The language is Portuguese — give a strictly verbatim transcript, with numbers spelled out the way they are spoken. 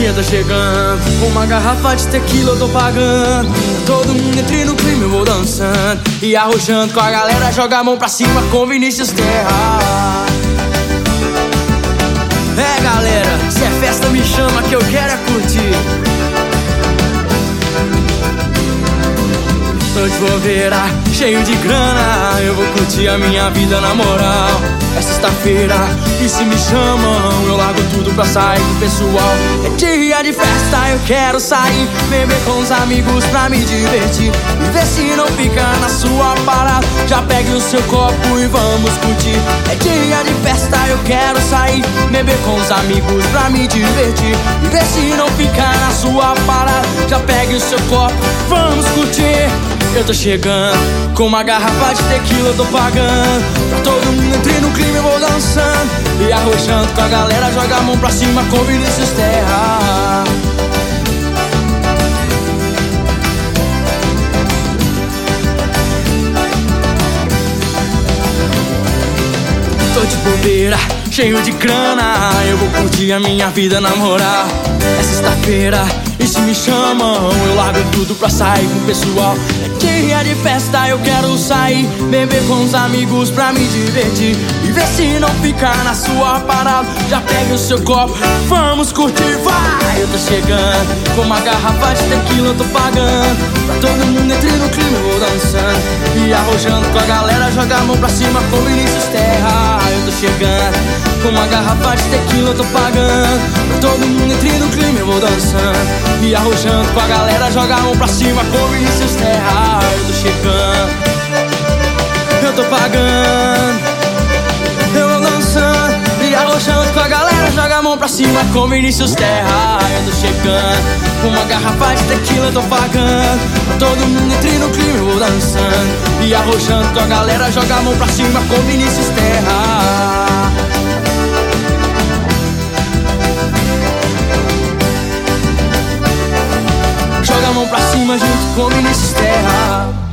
Eu tô chegando com uma garrafa de tequila, eu tô pagando. Todo mundo entre no clima, eu vou dançando e arrojando com a galera, joga a mão pra cima com Vinícius Terra. É galera, se é festa me chama que eu quero é curtir. Tô de bobeira, cheio de grana, eu vou curtir a minha vida na moral. É sexta-feira e se me chamam eu largo tudo pra sair com o pessoal. É dia de festa, eu quero sair, beber com os amigos pra me divertir e ver se não fica na sua parada. Já pegue o seu copo e vamos curtir. É dia de festa, eu quero sair, beber com os amigos pra me divertir e ver se não fica na sua parada. Já pegue o seu copo, vamos curtir. Eu tô chegando com uma garrafa de tequila, eu tô pagando. Pra todo mundo entre no clima, eu vou dançando e arrojando com a galera, joga a mão pra cima com Vinícius Terra. Tô de bobeira, cheio de grana, eu vou curtir a minha vida na moral. É sexta-feira e se me chamam eu largo tudo pra sair com o pessoal. É dia de festa, eu quero sair, beber com os amigos pra me divertir e ver se não fica na sua parada. Já pegue o seu copo, vamos curtir, vai! Eu tô chegando com uma garrafa de tequila, eu tô pagando. Pra todo mundo entre no clima, eu vou dançando e arrojando com a galera, joga a mão pra cima com Vinícius Terra. Eu tô chegando com uma garrafa de tequila, eu tô pagando. Pra todo mundo entre no clima, eu vou dançando e arrojando com a galera, joga a mão pra cima com Vinícius Terra. Eu tô chegando, eu tô pagando, eu vou dançando e arrojando com a galera, joga a mão pra cima com Vinícius Terra. Eu tô chegando com uma garrafa de tequila, eu tô pagando. Pra todo mundo entre no clima, eu vou dançando e arrojando com a galera, joga a mão pra cima com Vinícius Terra. Joga a mão pra cima junto com Vinícius Terra.